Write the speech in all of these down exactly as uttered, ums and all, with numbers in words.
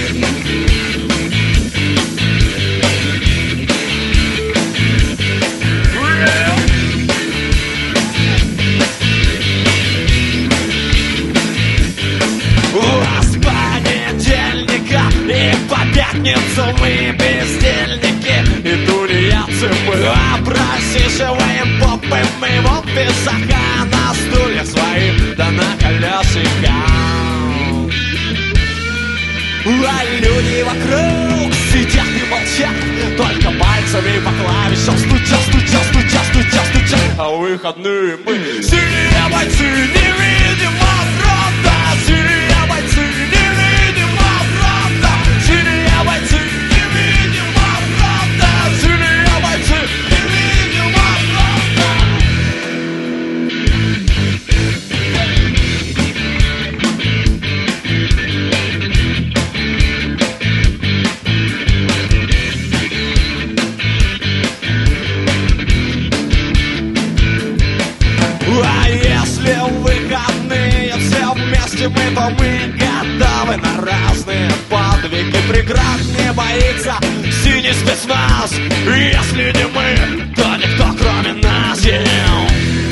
пятницу мы бездельники и тунеядцы мы опросиживаем попы мы в офисах, а на стульях своих да на колесиках. А люди вокруг сидят и молчат, только пальцами по клавишам стучат, стучат, стучат, стучат, стучат. А в выходные мы синие бойцы невидимого фронта, синие бойцы невидимого фронта, синие бойцы невидимого фронта, синие бойцы невидимого фронта. А если в выходные все вместе мы, то мы готовы на разные подвиги. Преград не боится синий спецназ. Если не мы, то никто кроме нас. Yeah.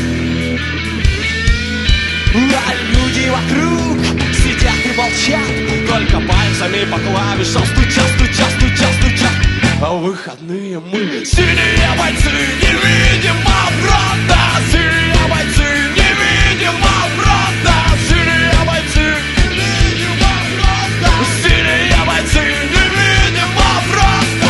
А люди вокруг сидят и молчат, только пальцами по клавишам стучат, стучат, стучат, стучат. А в выходные мы синие бойцы невидимого фронта, синие бойцы невидимого фронта, синие бойцы невидимого фронта, синие бойцы невидимого фронта.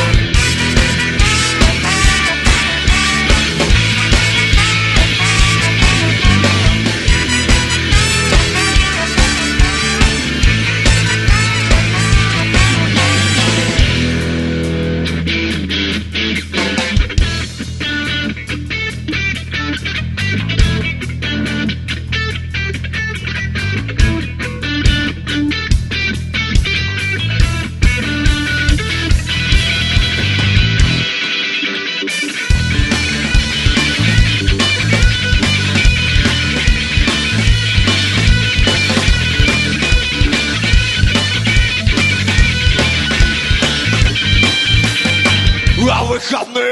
А в выходные